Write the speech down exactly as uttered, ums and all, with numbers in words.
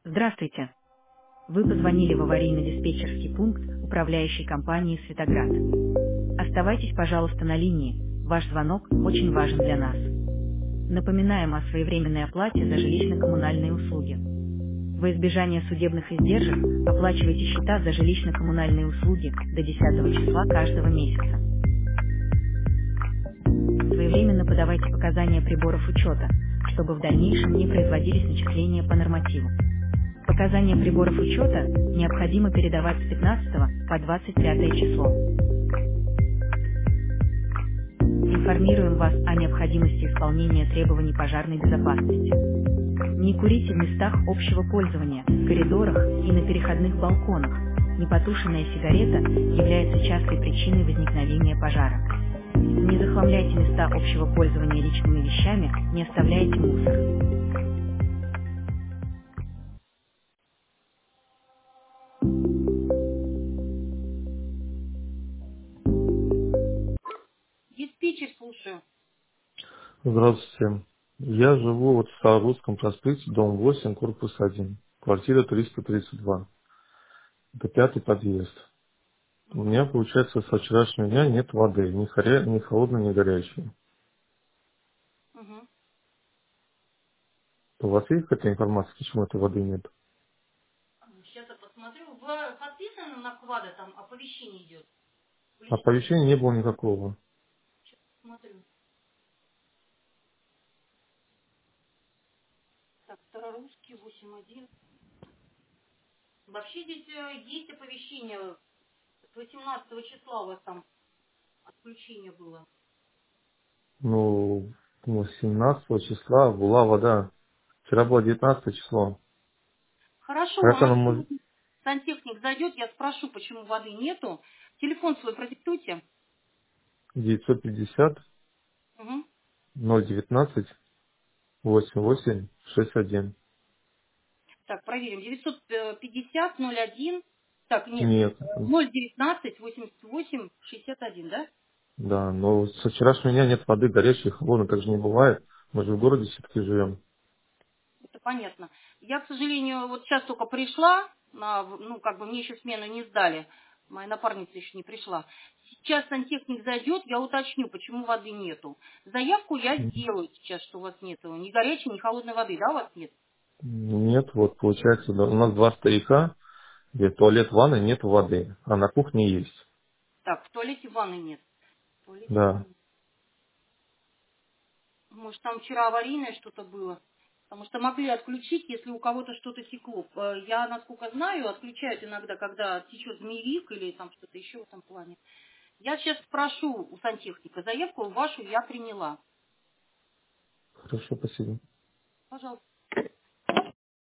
Здравствуйте. Вы позвонили в аварийно-диспетчерский пункт управляющей компании «Светоград». Оставайтесь, пожалуйста, на линии. Ваш звонок очень важен для нас. Напоминаем о своевременной оплате за жилищно-коммунальные услуги. Во избежание судебных издержек оплачивайте счета за жилищно-коммунальные услуги до десятого числа каждого месяца. Своевременно подавайте показания приборов учета, чтобы в дальнейшем не производились начисления по нормативу. Показания приборов учета необходимо передавать с пятнадцатого по двадцать пятое число. Информируем вас о необходимости исполнения требований пожарной безопасности. Не курите в местах общего пользования, в коридорах и на переходных балконах. Непотушенная сигарета является частой причиной возникновения пожара. Не захламляйте места общего пользования личными вещами, не оставляйте мусор. Диспетчер, слушаю. Здравствуйте. Я живу вот в Старорусском проспекте, дом восемь, корпус один, квартира триста тридцать два. Это пятый подъезд. У Угу. меня, получается, со вчерашнего дня нет воды, ни, хоря... ни холодной, ни горячей. Угу. У вас есть какая-то информация, почему этой воды нет? Сейчас я посмотрю. Вы подписаны на квада, там оповещение идет. Включите. Оповещения не было никакого. Смотрю. Так, Старорусский восемь один. Вообще здесь э, есть оповещение. С восемнадцатого числа у вас там отключение было. Ну, ну, семнадцатого числа была вода. Вчера было девятнадцатое число. Хорошо, у Как она нас может... сегодня сантехник зайдет, я спрошу, почему воды нету. Телефон свой продиктуйте. девятьсот пятьдесят Угу. ноль девятнадцать восемь восемь шесть один. Так, проверим. девятьсот пятьдесят ноль один. Так, нет. Нет. ноль девятнадцать восемьдесят восемь шестьдесят один, да? Да, но со вчерашнего дня нет воды горячей, холодной, так же не бывает. Мы же в городе все-таки живем. Это понятно. Я, к сожалению, вот сейчас только пришла, на, ну, как бы мне еще смену не сдали. Моя напарница еще не пришла. Сейчас сантехник зайдет, я уточню, почему воды нету. Заявку я сделаю сейчас, что у вас нету ни горячей, ни холодной воды, да, у вас нет? Нет, вот получается, да, у нас два старика, где туалет, ванны, нет воды, а на кухне есть. Так, в туалете ванны нет. В туалете Да. ванны. Может, там вчера аварийное что-то было? Потому что могли отключить, если у кого-то что-то текло. Э, Я, насколько знаю, отключают иногда, когда течет змеевик или там что-то еще в этом плане. Я сейчас спрошу у сантехника. Заявку вашу я приняла. Хорошо, спасибо. Пожалуйста.